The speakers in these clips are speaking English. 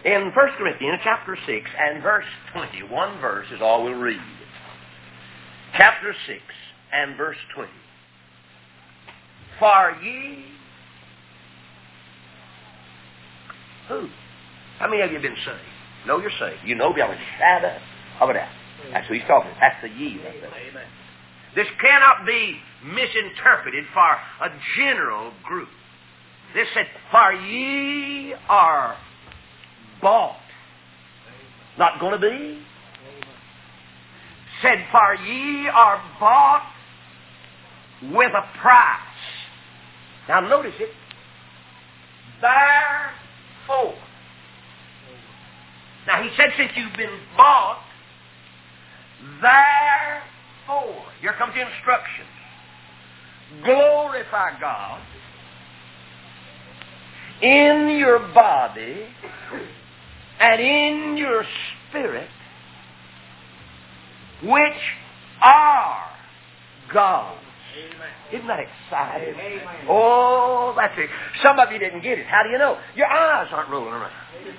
In 1 Corinthians chapter 6 and verse 20, one verse is all we'll read. Chapter 6 and verse 20. For ye... Who? How many of you have been saved? Know you're saved. You know beyond a shadow of a doubt. That's who he's talking about. That's the ye right there. Amen. This cannot be misinterpreted for a general group. This said, for ye are bought. Not going to be. Said, for ye are bought with a price. Now notice it. Therefore. Now he said, since you've been bought, therefore. Here comes the instructions. Glorify God in your body and in your spirit, which are God's. Isn't that exciting? Amen. Oh, that's it. Some of you didn't get it. How do you know? Your eyes aren't rolling around.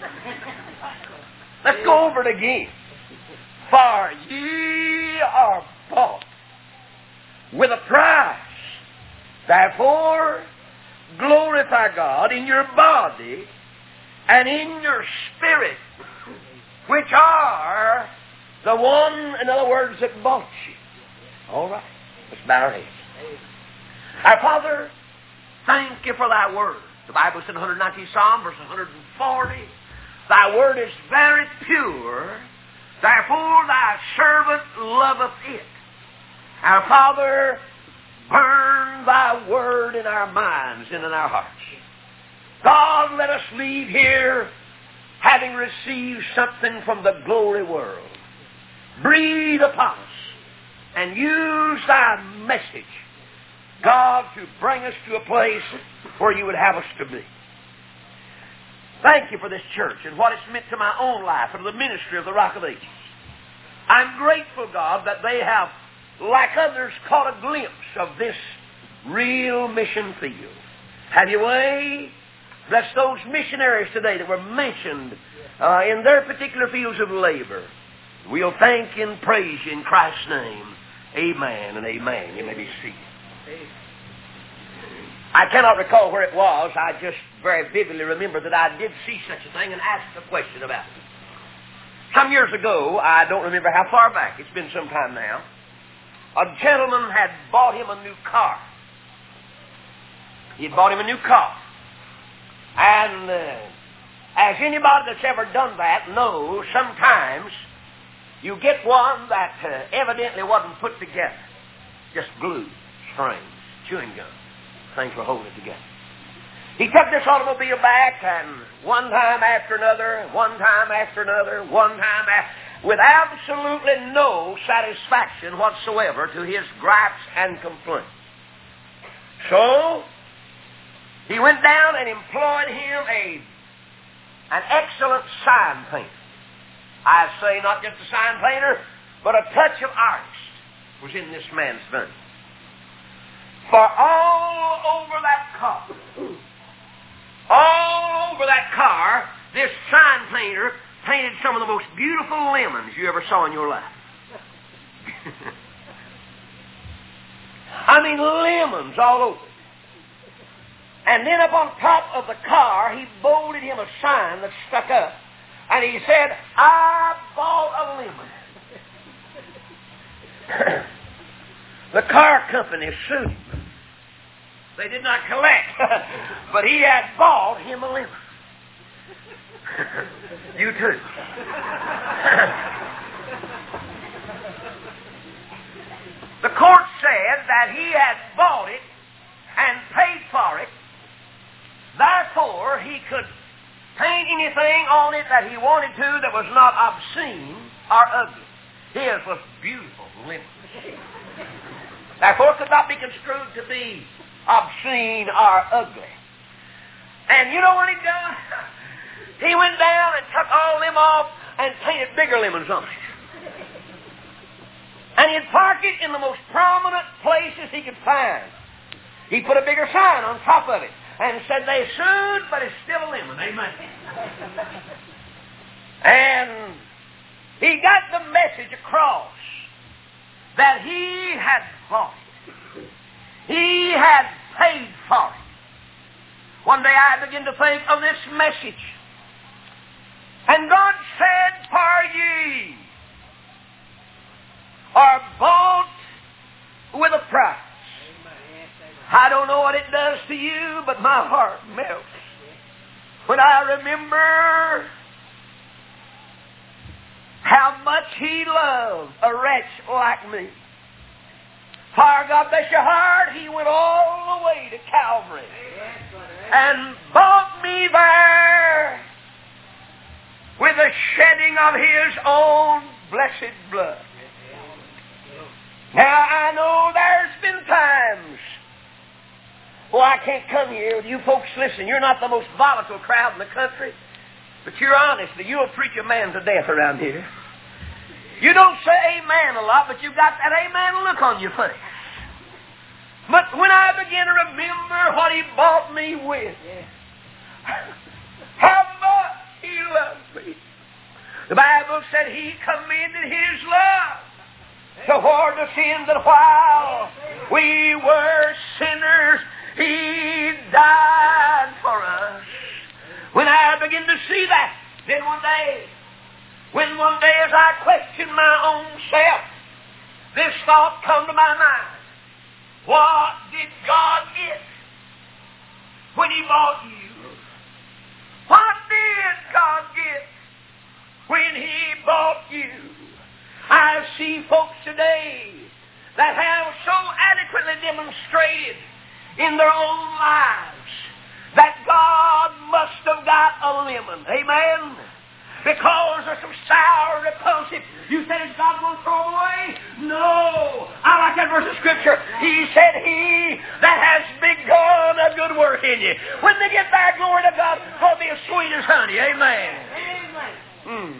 Let's go over it again. For ye are bought with a price. Therefore, glorify God in your body and in your spirit, which are the one, in other words, that bought you. All right. Let's bow our heads. Our Father, thank you for thy word. The Bible said in 119th Psalm, verse 140, thy word is very pure, therefore thy servant loveth it. Our Father, burn thy word in our minds and in our hearts. God, let us leave here having received something from the glory world. Breathe upon us and use thy message, God, to bring us to a place where you would have us to be. Thank you for this church and what it's meant to my own life and to the ministry of the Rock of Ages. I'm grateful, God, that they have, like others, caught a glimpse of this real mission field. Have your way. Bless those missionaries today that were mentioned in their particular fields of labor. We'll thank you and praise you in Christ's name. Amen and amen. You may be seated. I cannot recall where it was. I just very vividly remember that I did see such a thing and asked a question about it. Some years ago, I don't remember how far back, it's been some time now, a gentleman had bought him a new car. He had bought him a new car. And as anybody that's ever done that knows, sometimes you get one that evidently wasn't put together. Just glue, strings, chewing gum. Things were holding it together. He took this automobile back, and one time after another, with absolutely no satisfaction whatsoever to his gripes and complaints. So, he went down and employed him an excellent sign painter. I say not just a sign painter, but a touch of artist was in this man's vein. For all over that car, this sign painter painted some of the most beautiful lemons you ever saw in your life. I mean, lemons all over. And then up on top of the car, he bolted him a sign that stuck up. And he said, I bought a lemon. The car company sued him. They did not collect, but he had bought him a lemon. You too. The court said that he had bought it and paid for it. Therefore, he could paint anything on it that he wanted to that was not obscene or ugly. His was beautiful lemon. Therefore, it could not be construed to be obscene or ugly. And you know what he done? He went down and took all them off and painted bigger lemons on it. And he'd park it in the most prominent places he could find. He put a bigger sign on top of it and said they sued, but it's still a lemon. Amen. He got the message across that he had bought it. He had paid for it. One day I began to think of this message. And God said, for ye are bought with a price. I don't know what it does to you, but my heart melts when I remember how much He loved a wretch like me. For God bless your heart, He went all the way to Calvary and bought me there with the shedding of His own blessed blood. Now I know there's been times, I can't come here. You folks, listen, you're not the most volatile crowd in the country, but you're honest. You'll preach a man to death around here. You don't say amen a lot, but you've got that amen look on your face. But when I begin to remember what He bought me with, how much He loved me. The Bible said He commended His love toward us in that while we were sinners, He died for us. When I begin to see that, then one day as I questioned my own self, this thought come to my mind. What did God get when He bought you? What did God get when He bought you? I see folks today that have so adequately demonstrated in their own lives that God must have got a lemon. Amen? Because there's some sour, repulsive. You said, is God going to throw away? No. I like that verse of Scripture. He said, He that has begun a good work in you, when they get back, glory to God, will be as sweet as honey. Amen. Amen.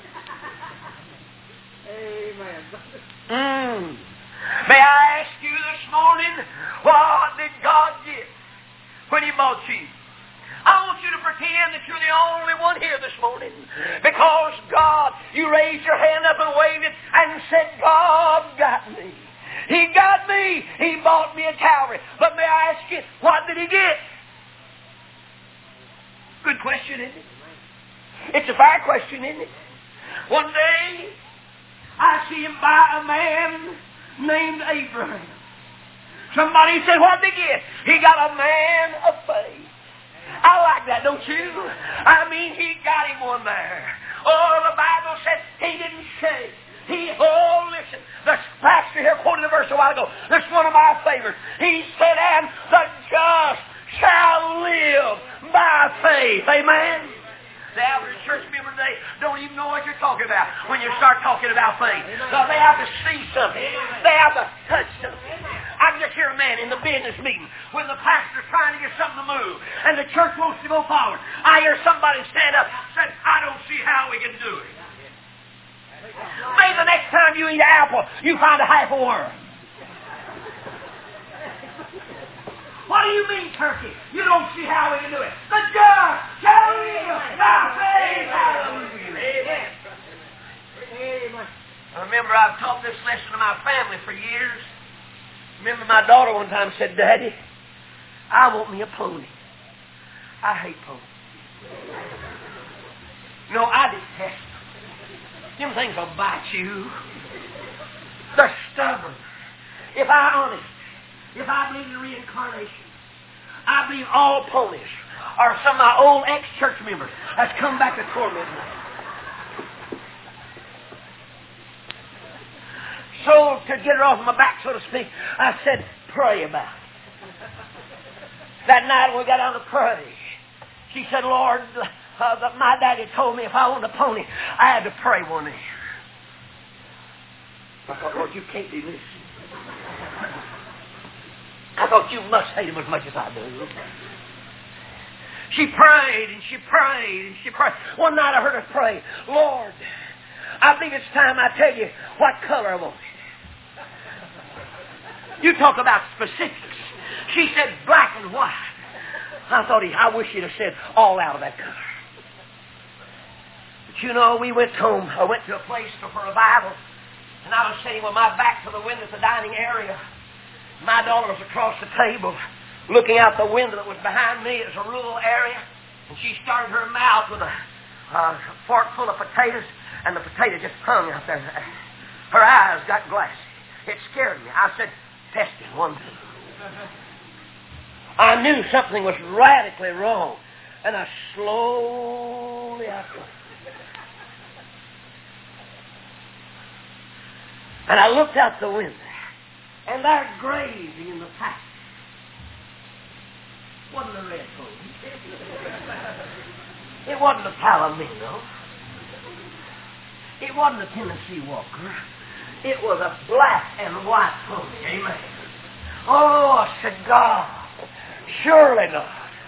Amen. May I ask you this morning, what did God get when He bought you? I want you to pretend that you're the only one here this morning. Because God, you raised your hand up and waved it and said, God got me. He got me. He bought me at Calvary. But may I ask you, what did He get? Good question, isn't it? It's a fair question, isn't it? One day, I see Him buy a man named Abraham. Somebody said, what did He get? He got a man of faith. I like that, don't you? I mean, He got him one there. Oh, the Bible said He didn't shake. Listen, the pastor here quoted a verse a while ago. This is one of my favorites. He said, and the just shall live by faith. Amen? The average church member today don't even know what you're talking about when you start talking about faith. So they have to see something. They have to touch something. I can just hear a man in the business meeting when the pastor's trying to get something to move and the church wants to go forward. I hear somebody stand up and say, I don't see how we can do it. Maybe the next time you eat an apple, you find a half a worm. What do you mean, turkey? You don't see how we can do it. The just shall live by faith. Hallelujah. Amen. I remember I've taught this lesson to my family for years. Remember my daughter one time said, Daddy, I want me a pony. I hate ponies. No, I detest them. Them things will bite you. They're stubborn. If I believe in reincarnation, I believe all ponies are some of my old ex-church members that's come back to torment me. So, to get her off my back, so to speak, I said, pray about it. That night when we got down to pray, she said, Lord, my daddy told me if I wanted a pony, I had to pray one in. I thought, Lord, you can't do this. I thought, you must hate him as much as I do. She prayed and she prayed and she prayed. One night I heard her pray, Lord, I think it's time I tell you what color I want. You talk about specifics. She said black and white. I thought, I wish he'd have said all out of that color. But you know, we went home. I went to a place for revival. And I was sitting with my back to the window of the dining area. My daughter was across the table, looking out the window that was behind me. It was a rural area. And she started her mouth with a fork full of potatoes, and the potato just hung out there. Her eyes got glassy. It scared me. I said, test it, 1, 2. I knew something was radically wrong. And I slowly and I looked out the window, and there grazing in the pasture wasn't a red pony. It wasn't a Palomino. It wasn't a Tennessee Walker. It was a black and white pony. Amen. Oh, I said, God, surely not.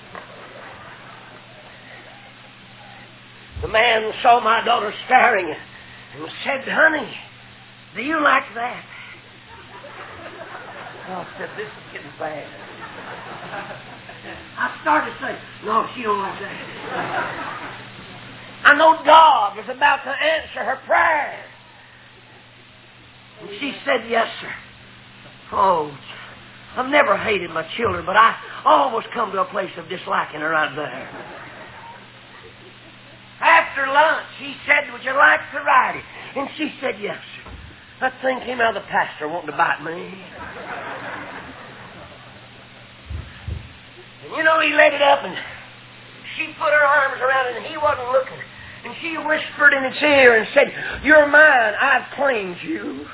The man saw my daughter staring and said, honey, do you like that? Oh, I said, this is getting bad. I started to say, no, she don't like that. I know God was about to answer her prayer. And she said, yes, sir. Oh, I've never hated my children, but I almost come to a place of disliking her right there. After lunch, he said, would you like to ride it? And she said, yes, sir. That thing came out of the pasture wanting to bite me. And you know, he let it up, and she put her arms around it, and he wasn't looking. And she whispered in his ear and said, you're mine. I've claimed you.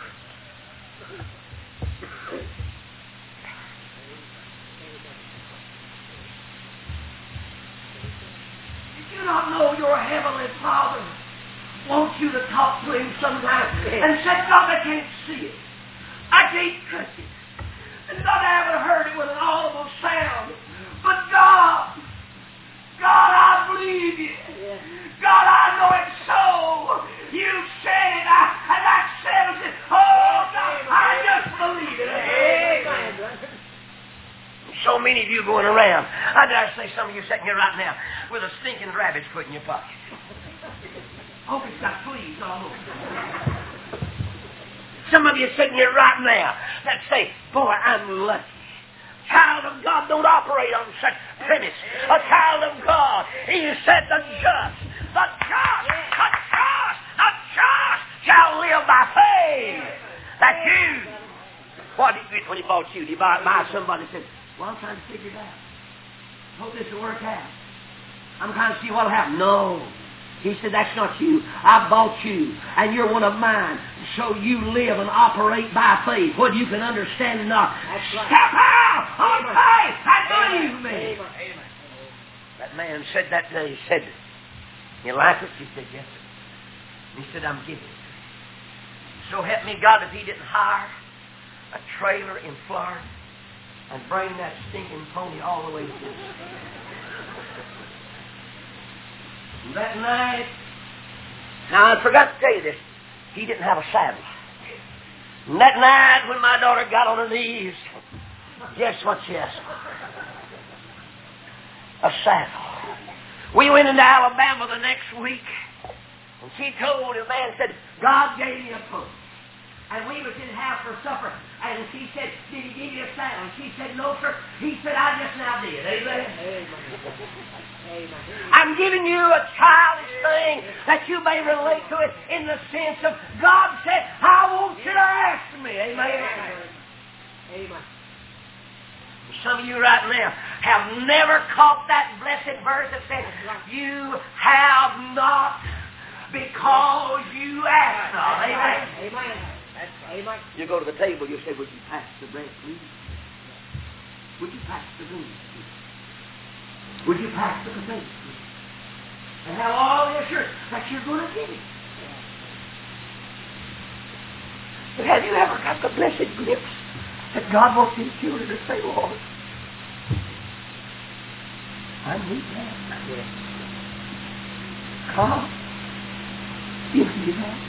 Did you not know your heavenly Father wants you to talk to him sometime and said, God, I can't see it. I can't touch it. And God, I haven't heard it with an audible sound. But God, I believe you. God, I know it's so. You said it, and I said it. Oh, God, I just believe it. Amen. So many of you going around. I dare say some of you sitting here right now with a stinking rabbit's foot in your pocket. Hope it's got fleas all over. Some of you sitting here right now that say, boy, I'm lucky. Child of God don't operate on such premise. A child of God, he said the just shall live by faith. That's you. What did he do when he bought you? Did he buy somebody and said, well, I'm trying to figure it out. Hope this will work out. I'm trying to see what will happen. No. He said, that's not you. I bought you, and you're one of mine. So you live and operate by faith, whether you can understand or not. Step out on faith and believe me. Amen. That man said that day, he said, you like it? She said, yes, sir. He said, I'm giving it. So help me God if he didn't hire a trailer in Florida and bring that stinking pony all the way to this. That night, now I forgot to tell you this, he didn't have a saddle. And that night when my daughter got on her knees, guess what she asked for? A saddle. We went into Alabama the next week, and she told the man, said, God gave me a pony. And we was in the house for supper, and she said, did he give you a saddle? And she said, no, sir. He said, I just now did. Amen. Amen. I'm giving you a childish thing that you may relate to it in the sense of God said, I want you to ask me. Amen. Amen. Some of you right now have never caught that blessed verse that says, you have not because you ask not. Amen. Amen. Amen. You go to the table, you say, would you pass the bread, please? Would you pass the beans, please? Would you pass the potatoes, please? And have all the assurance that you're going to get it. But have you ever got the blessed glimpse that God wants his children to say, Lord, I need that. God, give me that.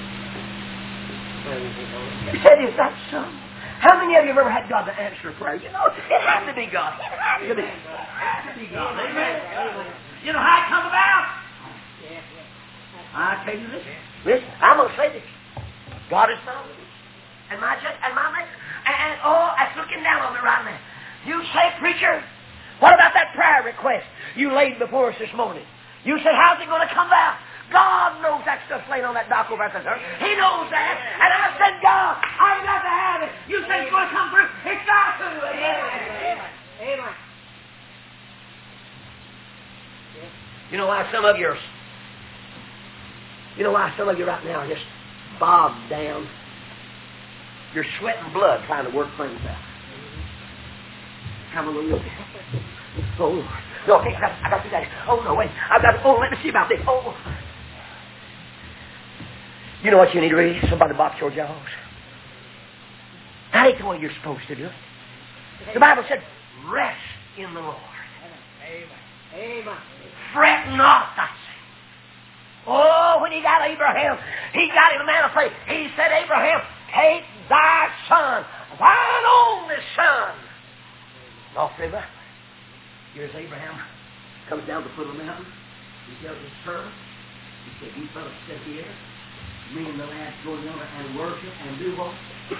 You said, is that so? How many of you have ever had God to answer a prayer? You know, it had to be God. It had to be. It had to be God. Amen. You know how it come about? I tell you this. Listen, I'm going to say this. God is my witness. And my judge, and my maker. And that's looking down on me right now. You say, preacher, what about that prayer request you laid before us this morning? You said, how's it going to come out? God knows that stuff's laying on that dock over at the church. He knows that. And I said, God, I've got to have it. You say it's going to come through. It's got to. Amen. Amen. You know why some of you right now are just bogged down? You're sweating blood trying to work things out. Hallelujah. Oh, no, okay, I got to do that. Oh, no, wait. Let me see about this. Oh. You know what you need to read? Somebody box your jaws. That ain't the way you're supposed to do it. The Bible said, rest in the Lord. Amen. Fret not thyself. Oh, when he got Abraham, he got him a man of faith. He said, Abraham, take thy son, thine only son. Off river. Here's Abraham. Comes down to the foot of the mountain. He tells his son, he said, you fellas sit here. Me and the lads go over and worship and do what?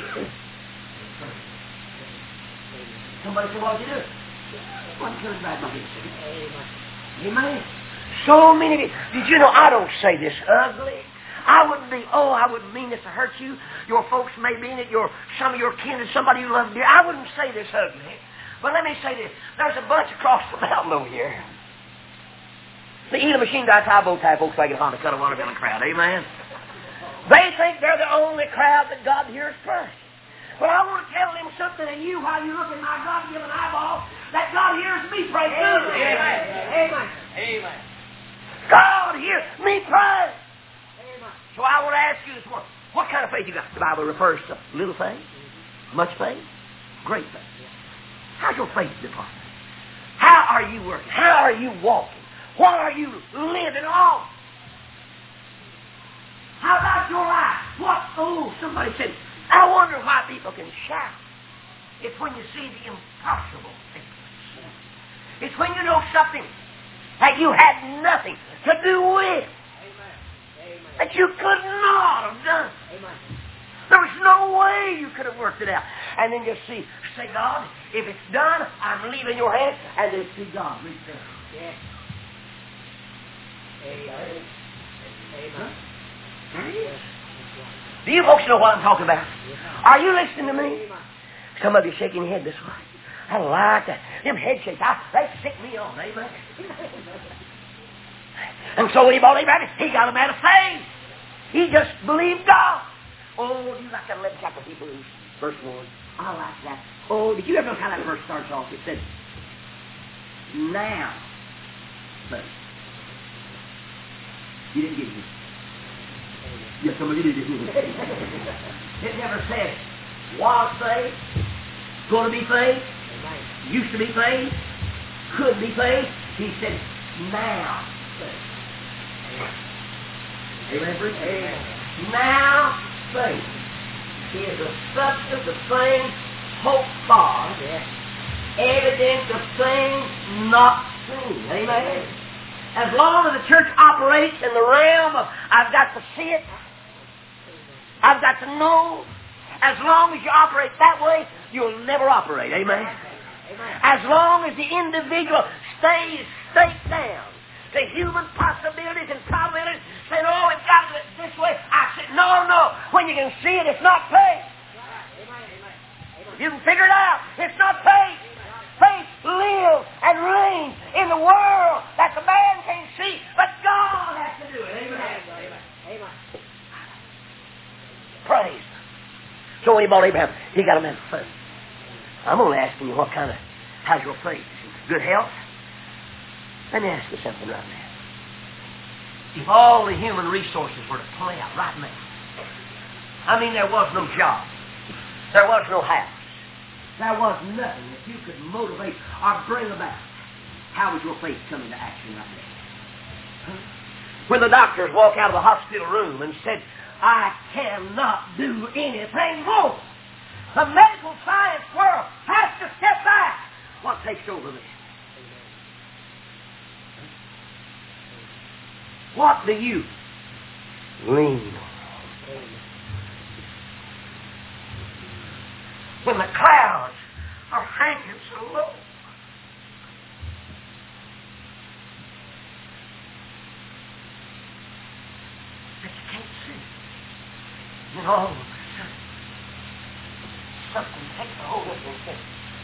Somebody said, what did you do? One turn back my head. Amen. So many of you. Did you know I don't say this ugly? I wouldn't mean this to hurt you. Your folks may mean it. Some of your kin is somebody you love dear. I wouldn't say this ugly. But let me say this. There's a bunch across the mountain over here. They eat a machine gun tie, bow tie, Volkswagen, Honda, cut a watermelon crowd. Amen. They think they're the only crowd that God hears pray. But I want to tell them something to you while you look in my God-given eyeball, that God hears me pray too. Amen. Amen. God hears me pray. Amen. So I want to ask you this morning, what kind of faith you got? The Bible refers to little faith, much faith, great faith. How's your faith department? How are you working? How are you walking? What are you living on? How about your life? Somebody said, I wonder why people can shout. It's when you see the impossible things. It's when you know something that you had nothing to do with. Amen. That you could not have done. Amen. There was no way you could have worked it out. And then just say, God, if it's done, I'm leaving your hands. And then see God reach down. Yes. Amen. Amen. There it is. Do you folks know what I'm talking about? Are you listening to me? Some of you shaking your head this way. I like that. Them head shakes, they sick me on. Amen. And so when he bought Abraham, he got a man of faith. He just believed God. Oh, do you like that 11th chapter of Hebrews, verse 1? I like that. Oh, did you ever know how that verse starts off? It said, now faith. You didn't get it. Yes, some of you did. It never said, was faith, going to be faith, used to be faith, could be faith. He said, now faith. Amen, preacher? Amen. Now faith is the substance of things hoped for, evidence of things not seen. Amen. As long as the church operates in the realm of, I've got to see it, I've got to know, as long as you operate that way, you'll never operate. Amen? As long as the individual stays staked down to human possibilities and probabilities, saying, oh, we've got to do it this way. I said, no. When you can see it, it's not faith. You can figure it out. It's not faith. Faith lives and reigns in the world that the man can't see, but God has to do it. Amen. Praise. So when he bought Abraham, he got a man of faith. I'm only asking you how's your faith? Good health? Let me ask you something right now. If all the human resources were to play out right now, there was no job, there was no house, there was nothing that you could motivate or bring about, how would your faith come into action right now? When the doctors walk out of the hospital room and said, I cannot do anything more, the medical science world has to step back. What takes over this? What do you Lean. When the clouds are hanging so low. That you can't see. And all of a sudden, something takes a hold of you and says,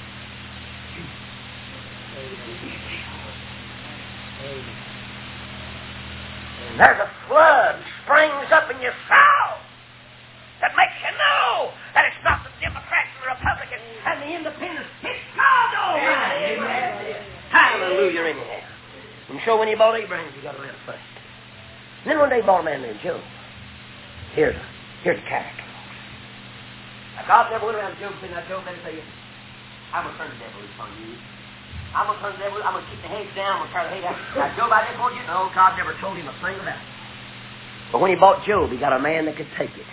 and there's a flood springs up in your soul that makes you know that it's not the Democrats and the Republicans and the Independents. It's God Almighty. Amen. Hallelujah, anyhow. And so when he bought Abraham, he got a little first. And then one day he bought a man named Job. Here's a character. Now, God never went around to Job and said, now, Job, let me tell you, I'm going to turn the devil loose on you. I'm going to turn the devil, I'm going to keep the heads down, I'm going to turn the head out. Now, Job, I just want you to know, God never told him a thing about it. But when he bought Job, he got a man that could take it.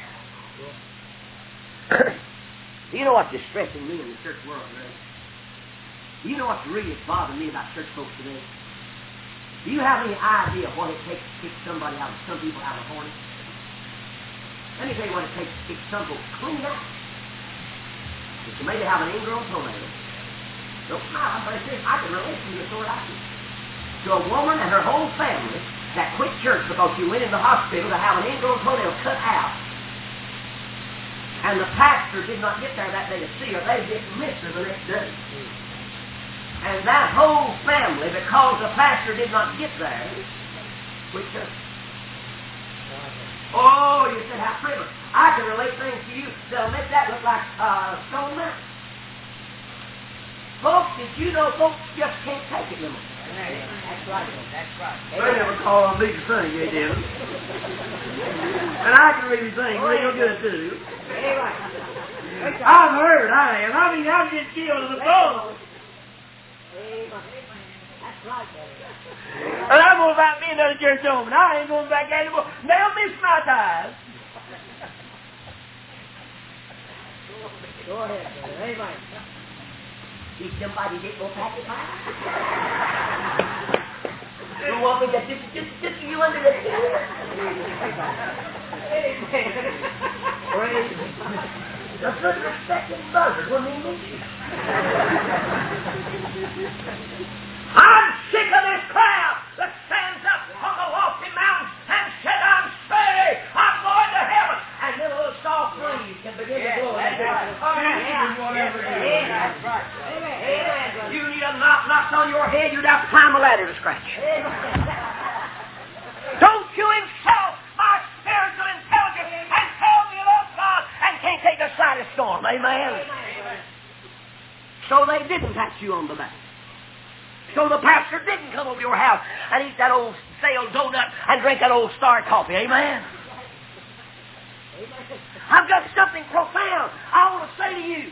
Do you know what's distressing me in the church world today? Do you know what's really bothering me about church folks today? Do you have any idea what it takes to kick some people out of hornet? Let me tell you what it takes to kick some folks clean out. Is to maybe have an ingrown toenail. Don't smile, but I can relate to you sort of like this. To a woman and her whole family that quit church because she went in the hospital to have an ingrown toenail cut out. And the pastor did not get there that day to see her. They just missed her the next day. And that whole family, because the pastor did not get there, quit church. Oh, you said, how privileged. I can relate things to you that'll make that look like Stone Mountain. Folks, did you know folks just can't take it no more? That's right. That's right. They never call on me to sing, they did. And I can really sing real good, too. I've heard, I am. I mean, I'm just killed to the bone. That's right. And I'm going back to be another church home, and I ain't going back anymore. They'll miss my tithes. Go ahead, brother. Amen. Did somebody get more packet pie? You want me to just you under the Praise the good respected buzzard will mean you. I'm sick of this crowd that stands up on the lofty mountain and said, I'm saved, I'm going to heaven. And then a little soft breeze can begin to blow. That's right. Amen. You need a knock on your head, you'd have to climb a ladder to scratch. Don't you insult my spiritual intelligence and tell me you love God and can't take the slightest storm. Amen. So they didn't pat you on the back. So the pastor didn't come over your house and eat that old stale donut and drink that old Star coffee. Amen. I've got something profound I want to say to you.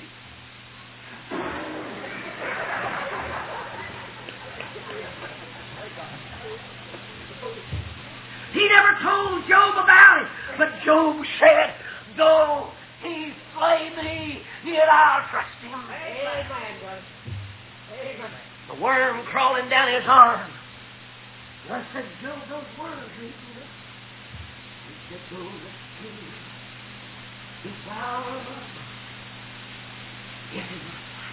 He never told Job about it, but Job said, though he slay me, yet I'll trust him. Amen, brother. Amen. The worm crawling down his arm. And I said, Job, those worms eating it. He said, go let's see. He found it is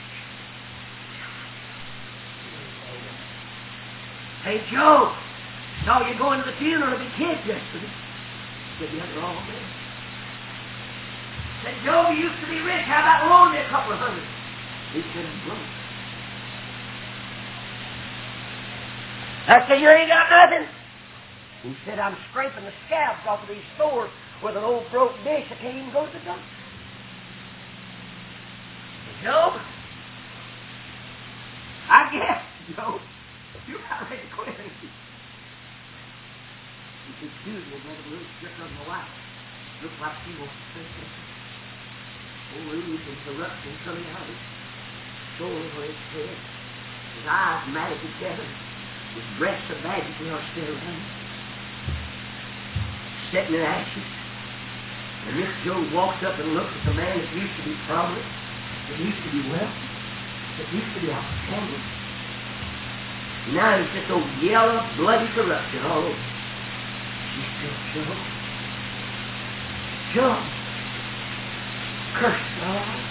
Hey, Job, saw you going to the funeral of the kids yesterday. Said, yeah, they're all dead. Said, Job, you used to be rich. How about loan me a couple of hundred? He said, I'm broke. I said, you ain't got nothing? He said, I'm scraping the scabs off of these sores with an old broke dish. I can't even go to the doctor. Job, I guess, Job, you're not ready to quit. He said, excuse me, brother, a little strict on my wife. Looks like she wants to say something. Oh, ooze and corruption coming out of his soul over his head. His eyes matted together. His breasts are baggy now still around. Sitting in ashes. And Miss Joe walks up and looks at the man that used to be prominent, that used to be wealthy, that used to be outstanding. Now he's just old yellow, bloody corruption all over. She said, Joe, Job cursed God.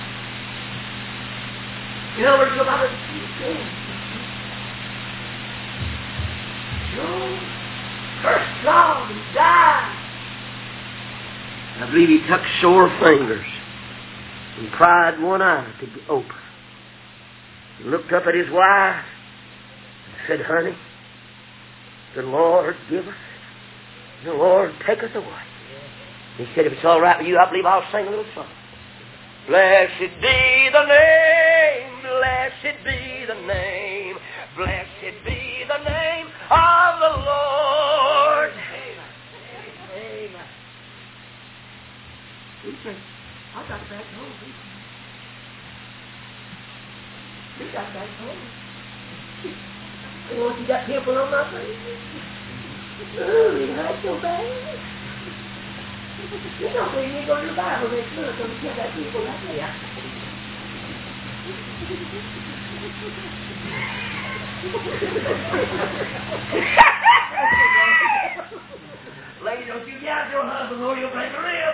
In other words, about it. Job cursed God and died. I believe he took sore fingers and pried one eye to be open. He looked up at his wife and said, honey, the Lord giveth, the Lord taketh away. He said, if it's all right with you, I believe I'll sing a little song. Blessed be the name, blessed be the name, blessed be the name of the Lord. Amen. He said, I got back home. He got back home. You got people on my face. Oh, it hurts so bad. You don't believe me, go to the Bible next month and tell that people like that. Lady, don't you doubt your husband or you'll break a rib.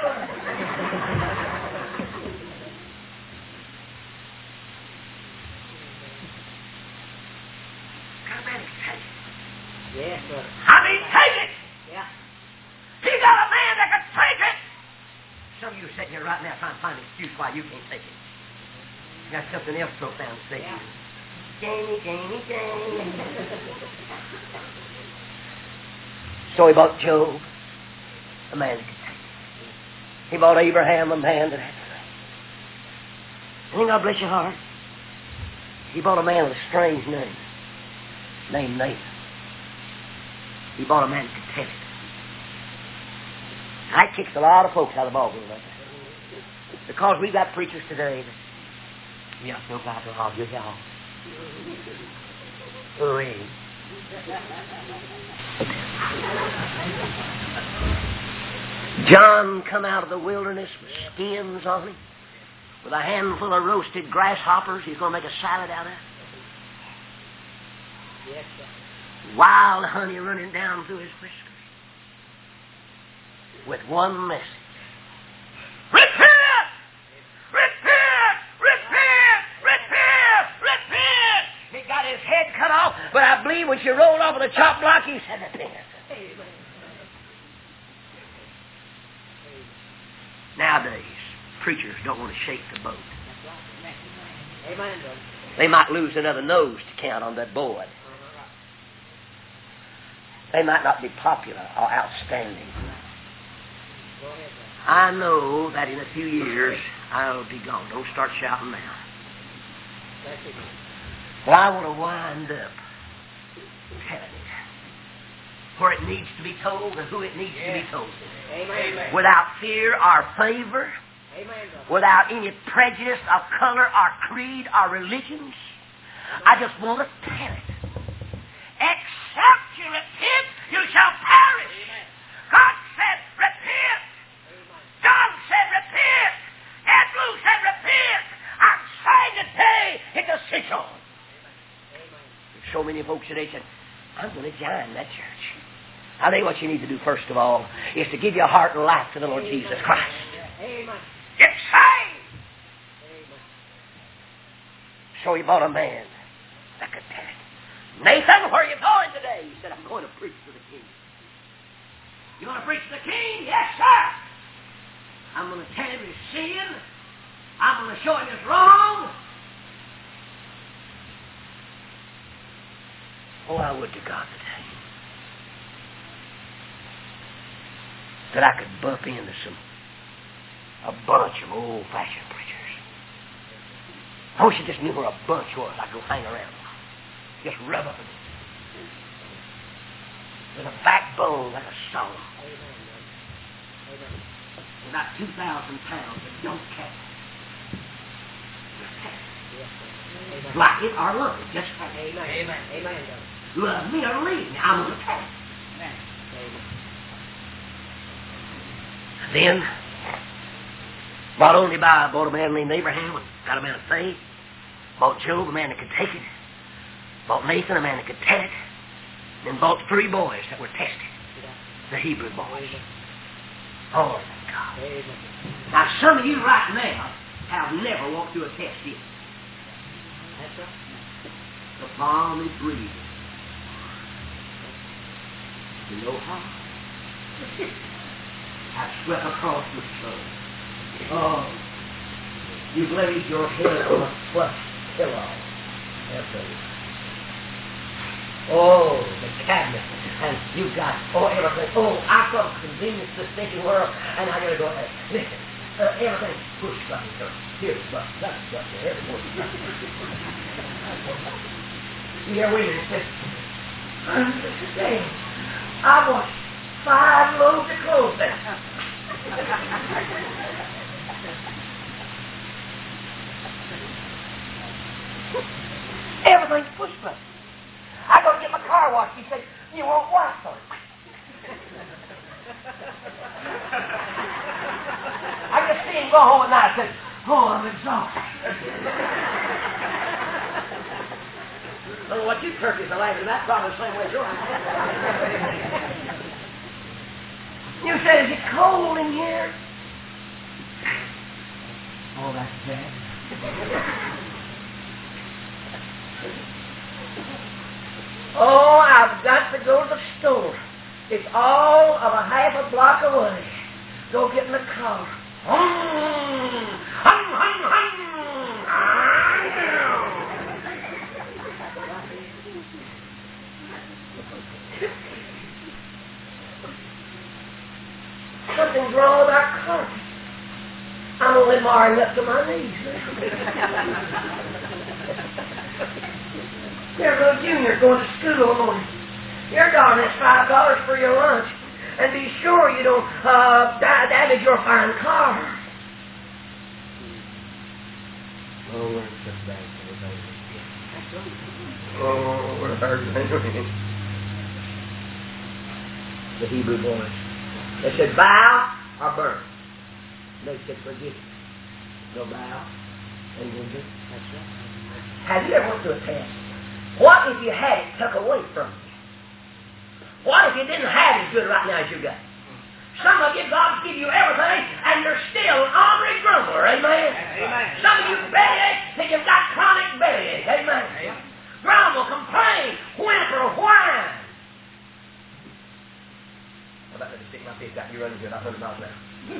Come on, take it. Yes, sir. I mean, take it. Yeah. He got a man that can take it. Some of you are sitting here right now trying to find an excuse why you can't take it. You got something else profound to say to you. Jamie. So he bought Job, a man that could take it. He bought Abraham, a man that had faith. And then God bless your heart. He bought a man with a strange name, named Nathan. He bought a man that could take it. That kicks a lot of folks out of the ballgame like that. Because we've got preachers today that, yeah, no Bible, I'll give y'all. Hooray. John come out of the wilderness with skins on him, with a handful of roasted grasshoppers. He's going to make a salad out of it. Yes, sir. Wild honey running down through his whiskers. With one message. Repent! Repent! Repent! Repent! Repent! He got his head cut off, but I believe when she rolled off of the chop block, he said, repent. Nowadays, preachers don't want to shake the boat. They might lose another nose to count on that board. They might not be popular or outstanding. I know that in a few years I'll be gone. Don't start shouting now. But I want to wind up telling it where it needs to be told and who it needs to be told. Amen. Without fear or favor. Amen. Without any prejudice of color or creed or religions. I just want to tell it. Except you repent, you shall perish. God said repent. John said repent. Andrew said repent. I'm saying today it's essential. There's so many folks today said, I'm going to join that church. I tell you what you need to do first of all is to give your heart and life to the Lord Jesus Christ. Get saved. So he bought a man that could tell it. Nathan, where are you going today? He said, I'm going to preach to the king. You want to preach to the king? Yes, sir. I'm going to tell him his sin. I'm going to show him his wrong. Oh, I would to God today that I could bump into a bunch of old-fashioned preachers. I wish you just knew where a bunch was. I'd go hang around. Just rub up against it. With a backbone like a saw. About 2,000 pounds that don't count. Like it or love it. Just like it. Amen. Amen. Love me or leave me. I'm going to tell it. Then, bought only by, bought a man named Abraham and got a man of faith. Bought Job, a man that could take it. Bought Nathan, a man that could tell it. Then bought 3 boys that were tested. The Hebrew boys. Oh, God. Now, some of you right now have never walked through a test yet. That's right. The balmy breeze. You know how? I swept across the sun. Oh, you've laid your head on a plush pillow. That's it. Oh, the cabinet. And you've got, everything. Oh, I thought convenience this thinking world, and I gotta go ahead. Listen, everything push button, sir. Here's the button, that's the button, here's the button. Yeah, wait a minute. Understand. I washed 5 loads of clothes there. Everything's push button. I go get my car washed. He said, "You won't wash on it." I just see him go home at night and said, "Oh, I'm exhausted." I don't know what you turkeys are like, but that's probably the same way you're like. You said, "Is it cold in here?" Oh, that's bad. Oh, I've got to go to the store. It's all of a half a block away. Go get in the car. Something's wrong with our car. I'm only marring up to my knees. There's little Junior going to school in the morning. Your darn that's $5 for your lunch. And be sure you don't damage your fine car. Oh, we're so bad for the baby. Oh, we're hurting. The Hebrew boys. They said, bow or burn. They said, forgive. No bow. And you do. That's right. Have you ever went to a test? What if you had it took away from you? What if you didn't have it as good right now as you got? Some of you, God give you everything, and you're still an ornery grumbler. Amen? Amen. Some of you bellyache, think you've got chronic bellyache. Amen? Amen. Grumble, complain, whimper, whine. I'm about to stick my face out. You're running good. 100 miles an hour.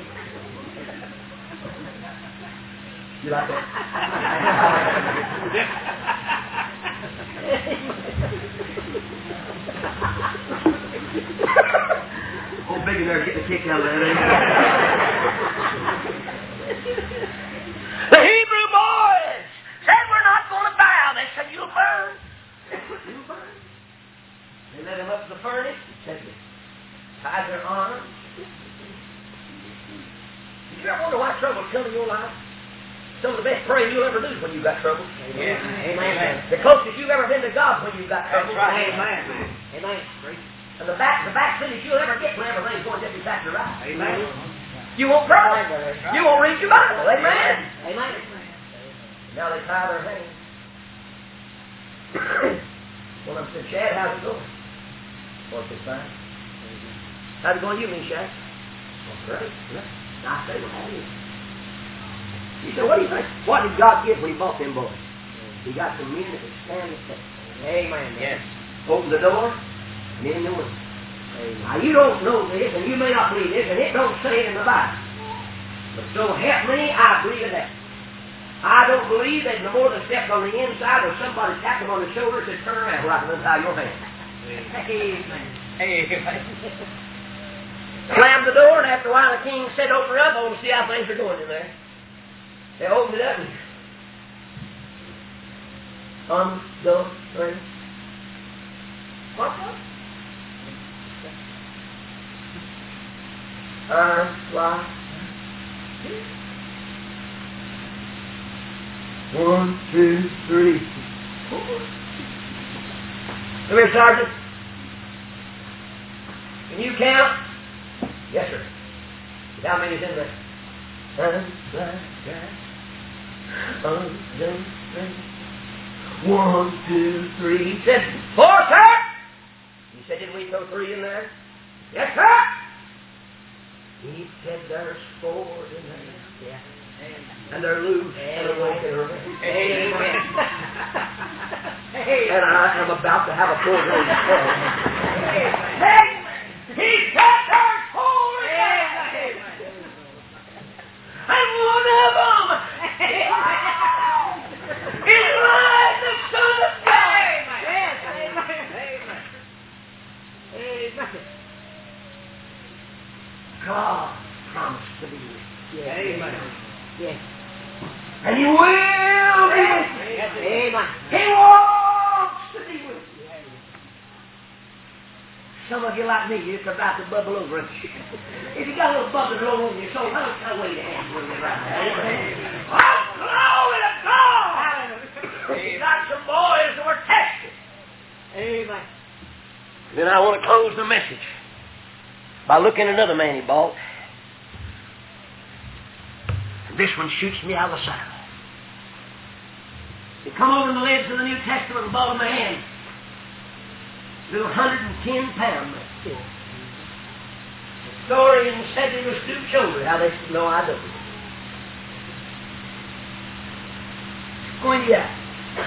You like that? Old billionaire getting a kick out of that. The Hebrew boys said, "We're not going to bow." They said, "You'll burn." You'll burn. They led him up to the furnace and said, tied their arms. Did you ever wonder why trouble comes in your life? Some of the best praying you'll ever do is when you've got trouble. Amen. Amen. The closest you've ever been to God when you've got trouble. That's right. Amen. Amen. And the back finish you'll ever get when everything's going just exactly right. Amen. You won't pray. You won't read your Bible. Amen. Amen. Now they tie their hands. One of them said, "Shad, how's it going?" Well, it's fine. How's it going you mean, Shad? Well, great. I say, well, how do you? He said, "What do you think? What did God give when He bought them boys?" He got some men that could stand the test. Amen. Yes. Open the door, and in the window. Now, you don't know this, and you may not believe this, and it don't say it in the Bible. But so help me, I believe that. I don't believe that no more than stepped on the inside or somebody tapped them on the shoulder and said, "Turn around where I can untie your hand." Amen. Amen. Slammed the door, and after a while the king said, "Open her up, I want to see how things are going in there." They opened it up and 1, 2, 3. What's up? Fly. 1, 2, 3, 4. Come here, Sergeant. Can you count? Yes, sir. How many's in there? 1, 2, 3. He said, 4, sir. He said, "Did we throw 3 in there?" "Yes, sir." He said there's spores in there. Yeah. And they're loose. And they're walking around. Amen. And I'm about to have a full room. He said there's spores. And one of them is like the Son of God. Amen. God promised to be with you. Amen. Yes. And He will be with you. Amen. He wants to be with you. Some of you like me, you're about to bubble over. If you got a little bubble roll on your soul, how much kind of weight hand will you right now? Oh, glory to God! He got some boys that were tested. Amen. Then I want to close the message by looking at another man he bought. This one shoots me out of the saddle. He come over in the lids of the New Testament and bought a man. Little 110 pound man. Historians said he was stoop shouldered. How they said, no, I don't. Going to that.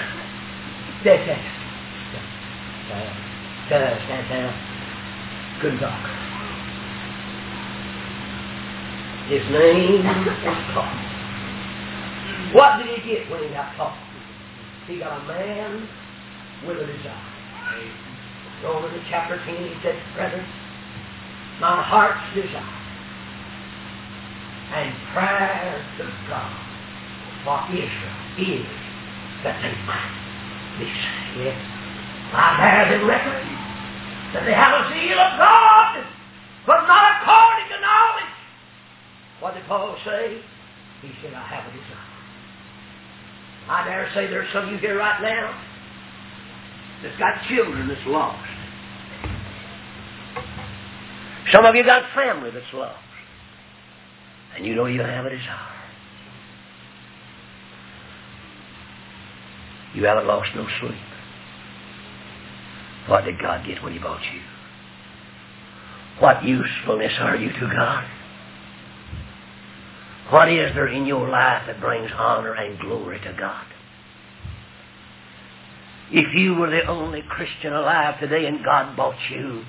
Stand down. Couldn't talk. His name was Paul. What did he get when he got Paul? He got a man with a desire. Over to chapter 10, he said, brethren, my heart's desire and prayer to God for Israel is that they might be saved. Yes. I bear them record that they have a zeal of God, but not according to knowledge. What did Paul say? He said, I have a desire. I dare say there's some of you here right now that's got children that's lost. Some of you got family that's lost. And you know you have a desire. You haven't lost no sleep. What did God get when He bought you? What usefulness are you to God? What is there in your life that brings honor and glory to God? If you were the only Christian alive today and God bought you,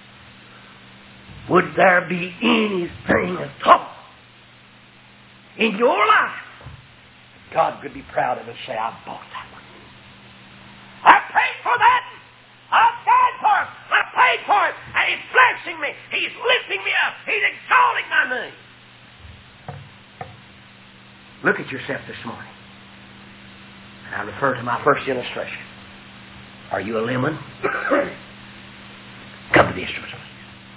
would there be anything at all in your life God could be proud of and say, I bought that one. I paid for that. I died for it. I paid for it. And He's blessing me. He's lifting me up. He's exalting my name. Look at yourself this morning. And I refer to my first illustration. Are you a lemon? Come to the instruments.